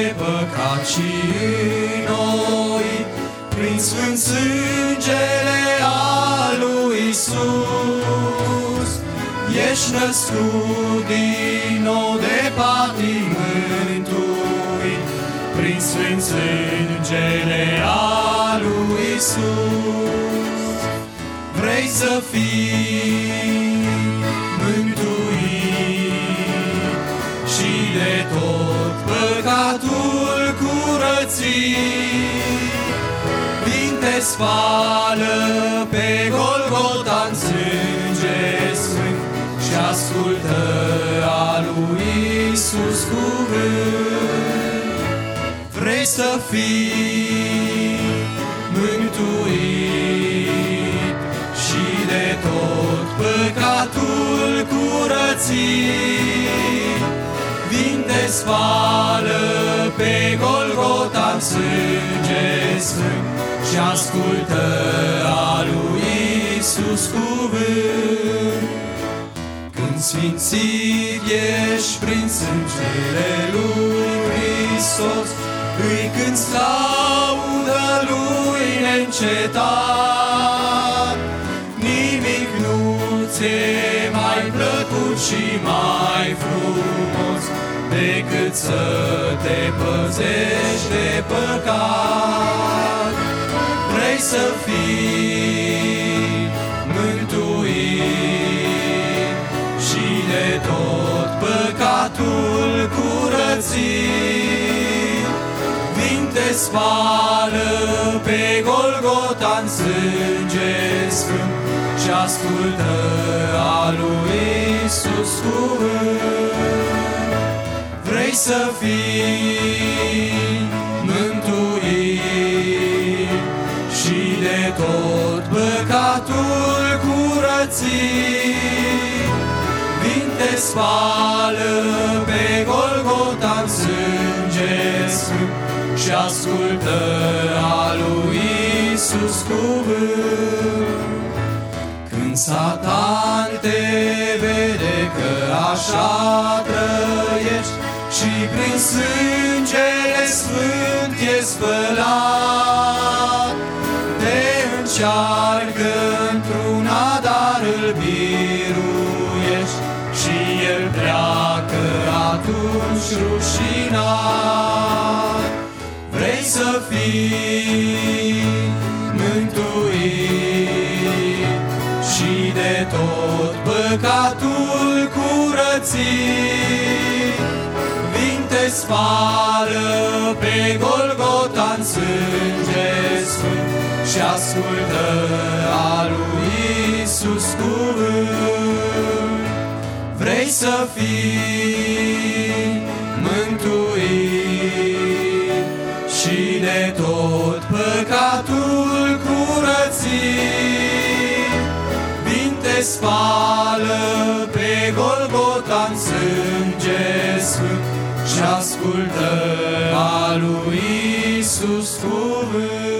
de păcat și înnoit prin sfânt sângele al lui Iisus. Ești născut din nou de patim mântuit prin sfânt sângele al lui Iisus. Vrei să fii mântuit și de tot păcatul curățit, vin te spală pe Golgota-n sânge sfânt și ascultă a lui Iisus cuvânt. Vrei să fii mântuit și de tot păcatul curățit, vin te spală pe Golgota-n sânge sfânt și ascultă a lui Iisus cuvânt. Când sfințit ești prin sângele lui Hristos, îi cânți laudă lui neîncetat. Nimic nu ți-e mai plăcut și mai frumos decât să te păzești de păcat. Vrei să fii mântuit și de tot păcatul curățit, vin te spală pe Golgota-n sânge sfânt și ascultă a lui Iisus cuvânt. Vrei să fii mântuit și de tot păcatul curățit, vin te spală pe Golgota-n sânge sfânt și ascultă a lui Iisus cuvânt. Când Satan te vede că așa trăiești și prin sângele sfânt e spălat, te încearcă într-una, dar îl biruiești și el pleacă atunci rușinat. Vrei să fii mântuit și de tot păcatul curățit, vin te spală pe Golgota-n sânge sfânt și ascultă a lui Iisus cuvânt. Vrei să fii mântuit și de tot păcatul curățit, vin te spală pe Golgota-n sânge sfânt și ascultă a lui Iisus cuvânt.